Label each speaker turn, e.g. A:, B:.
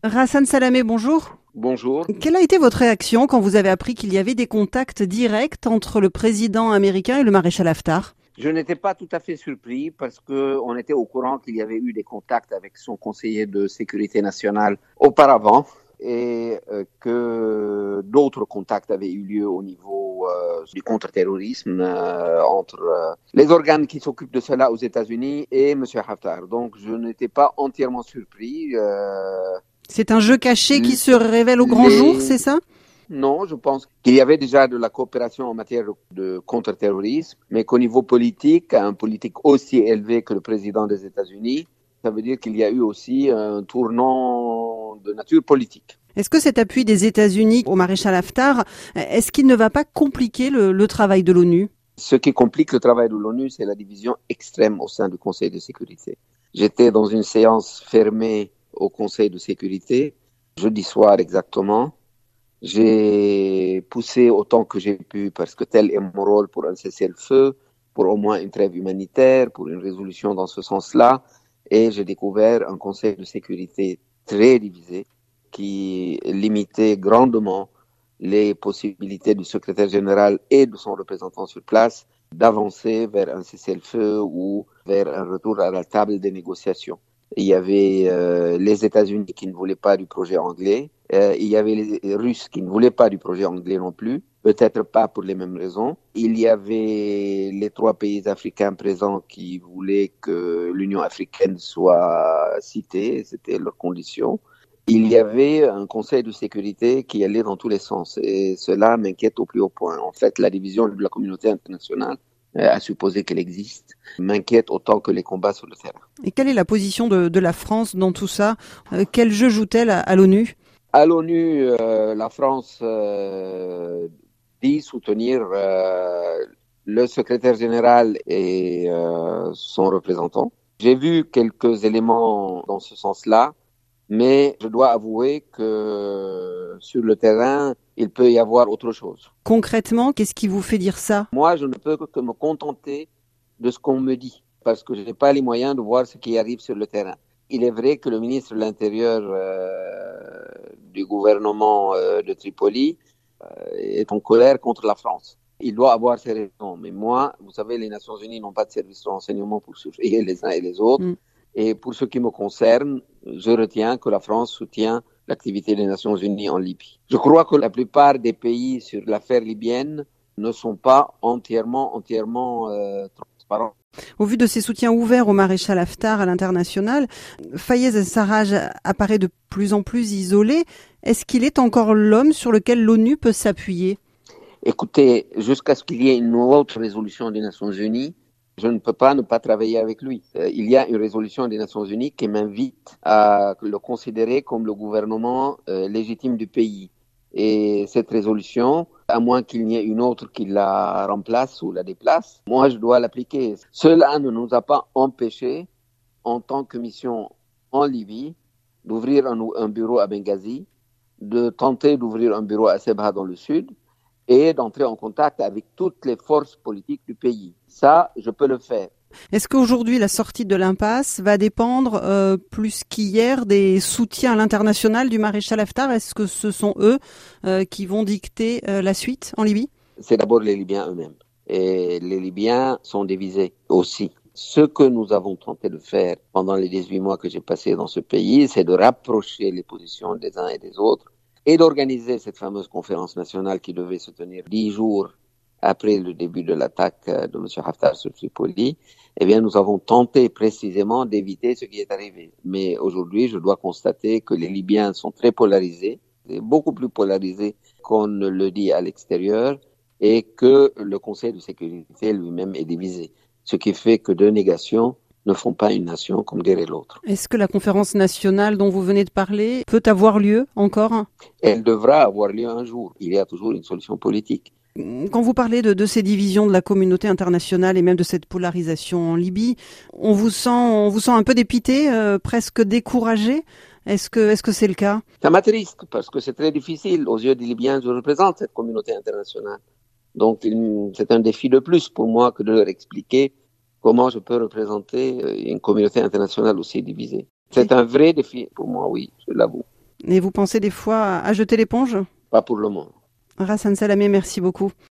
A: Hassan Salamé, bonjour.
B: Bonjour.
A: Quelle a été votre réaction quand vous avez appris qu'il y avait des contacts directs entre le président américain et le maréchal Haftar?
B: Je n'étais pas tout à fait surpris parce qu'on était au courant qu'il y avait eu des contacts avec son conseiller de sécurité nationale auparavant et que d'autres contacts avaient eu lieu au niveau du contre-terrorisme entre les organes qui s'occupent de cela aux États-Unis et M. Haftar. Donc je n'étais pas entièrement surpris.
A: C'est un jeu caché qui se révèle au grand jour, c'est ça?
B: Non, je pense qu'il y avait déjà de la coopération en matière de contre-terrorisme, mais qu'au niveau politique, un politique aussi élevé que le président des États-Unis, ça veut dire qu'il y a eu aussi un tournant de nature politique.
A: Est-ce que cet appui des États-Unis au maréchal Haftar, est-ce qu'il ne va pas compliquer le travail de l'ONU?
B: Ce qui complique le travail de l'ONU, c'est la division extrême au sein du Conseil de sécurité. J'étais dans une séance fermée au Conseil de sécurité, jeudi soir exactement. J'ai poussé autant que j'ai pu parce que tel est mon rôle pour un cessez-le-feu, pour au moins une trêve humanitaire, pour une résolution dans ce sens-là. Et j'ai découvert un conseil de sécurité très divisé qui limitait grandement les possibilités du secrétaire général et de son représentant sur place d'avancer vers un cessez-le-feu ou vers un retour à la table des négociations. Il y avait les États-Unis qui ne voulaient pas du projet anglais. Il y avait les Russes qui ne voulaient pas du projet anglais non plus, peut-être pas pour les mêmes raisons. Il y avait les 3 pays africains présents qui voulaient que l'Union africaine soit citée, c'était leur condition. Il y avait un conseil de sécurité qui allait dans tous les sens et cela m'inquiète au plus haut point. En fait, la division de la communauté internationale, à supposer qu'elle existe, m'inquiète autant que les combats sur le terrain.
A: Et quelle est la position de la France dans tout ça? Quel jeu joue-t-elle à l'ONU?
B: À l'ONU, la France dit soutenir le secrétaire général et son représentant. J'ai vu quelques éléments dans ce sens-là, mais je dois avouer que sur le terrain, il peut y avoir autre chose.
A: Concrètement, qu'est-ce qui vous fait dire ça?
B: Moi, je ne peux que me contenter de ce qu'on me dit, parce que je n'ai pas les moyens de voir ce qui arrive sur le terrain. Il est vrai que le ministre de l'Intérieur du gouvernement de Tripoli est en colère contre la France. Il doit avoir ses raisons, mais moi, vous savez, les Nations Unies n'ont pas de service de renseignement pour surveiller les uns et les autres. Et pour ce qui me concerne, je retiens que la France soutient l'activité des Nations Unies en Libye. Je crois que la plupart des pays sur l'affaire libyenne ne sont pas entièrement transparents.
A: Au vu de ses soutiens ouverts au maréchal Haftar à l'international, Fayez al-Sarraj apparaît de plus en plus isolé. Est-ce qu'il est encore l'homme sur lequel l'ONU peut s'appuyer?
B: Écoutez, jusqu'à ce qu'il y ait une autre résolution des Nations Unies, je ne peux pas ne pas travailler avec lui. Il y a une résolution des Nations Unies qui m'invite à le considérer comme le gouvernement légitime du pays. Et cette résolution, à moins qu'il n'y ait une autre qui la remplace ou la déplace, moi je dois l'appliquer. Cela ne nous a pas empêchés, en tant que mission en Libye, d'ouvrir un bureau à Benghazi, de tenter d'ouvrir un bureau à Sebha dans le sud, et d'entrer en contact avec toutes les forces politiques du pays. Ça, je peux le faire.
A: Est-ce qu'aujourd'hui, la sortie de l'impasse va dépendre plus qu'hier des soutiens à l'international du maréchal Haftar? Est-ce que ce sont eux qui vont dicter la suite en Libye?
B: C'est d'abord les Libyens eux-mêmes. Et les Libyens sont divisés aussi. Ce que nous avons tenté de faire pendant les 18 mois que j'ai passés dans ce pays, c'est de rapprocher les positions des uns et des autres et d'organiser cette fameuse conférence nationale qui devait se tenir 10 jours après le début de l'attaque de M. Haftar sur Tripoli. Eh bien, nous avons tenté précisément d'éviter ce qui est arrivé. Mais aujourd'hui, je dois constater que les Libyens sont très polarisés, beaucoup plus polarisés qu'on ne le dit à l'extérieur, et que le Conseil de sécurité lui-même est divisé. Ce qui fait que 2 négations ne font pas une nation, comme dirait l'autre.
A: Est-ce que la conférence nationale dont vous venez de parler peut avoir lieu encore?
B: Elle devra avoir lieu un jour. Il y a toujours une solution politique.
A: Quand vous parlez de ces divisions de la communauté internationale et même de cette polarisation en Libye, on vous sent un peu dépité, presque découragé. Est-ce que c'est le cas?
B: Ça m'attriste parce que c'est très difficile. Aux yeux des Libyens, je représente cette communauté internationale. Donc, c'est un défi de plus pour moi que de leur expliquer comment je peux représenter une communauté internationale aussi divisée. C'est un vrai défi pour moi, oui, je l'avoue.
A: Et vous pensez des fois à jeter l'éponge ?
B: Pas pour le moment.
A: Rassan Salamé, merci beaucoup.